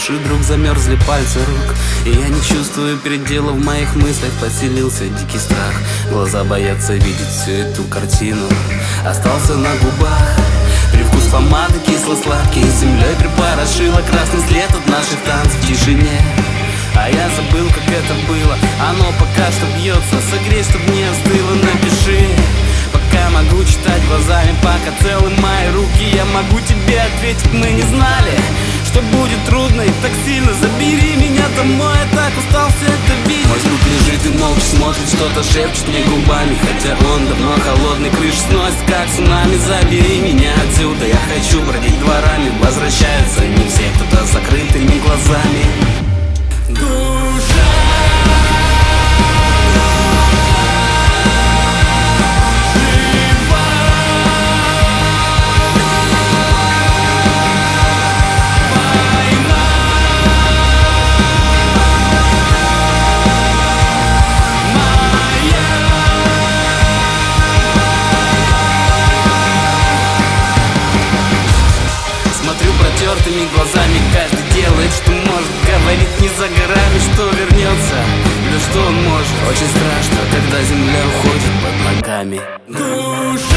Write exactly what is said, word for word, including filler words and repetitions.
лучший друг, замерзли пальцы рук. И я не чувствую предела, в моих мыслях поселился дикий страх. Глаза боятся видеть всю эту картину. Остался на губах привкус помады кисло-сладкий, землей припорошила красный след от наших танцев в тишине. А я забыл, как это было, оно пока что бьется. Согрей, чтоб не остыло, напиши. Пока могу читать глазами, пока целы мои руки, я могу тебе ответить, мы не знали, что будет трудно и так сильно. Забери меня домой, я так устал все это видеть. Мой друг лежит и молча смотрит, что-то шепчет мне губами, хотя он давно холодный, крыш сносит как цунами. Забери меня отсюда, я хочу бродить дворами. Возвращаются не все, кто-то с закрытыми глазами. Душа. Протертыми глазами каждый делает, что может. Говорит не за горами, что вернется. Да что он может? Очень страшно, когда земля уходит под ногами. Душа.